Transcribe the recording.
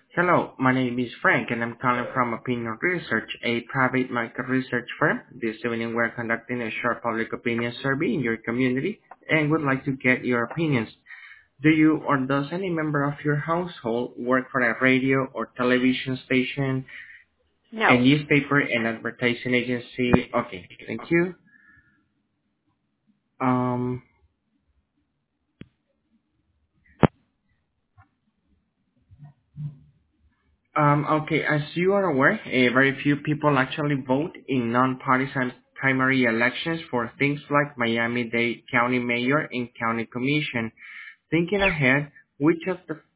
Hello, my name is Frank, and I'm calling from Opinion Research, a private market research firm. This evening, we're conducting a short public opinion survey in your community and would like to get your opinions. Do you or does any member of your household work for a radio or television station, a No. newspaper, an advertising agency? Okay, thank you. Um, okay, as you are aware, very few people actually vote in nonpartisan primary elections for things like Miami-Dade County Mayor and County Commission. Thinking ahead, which of the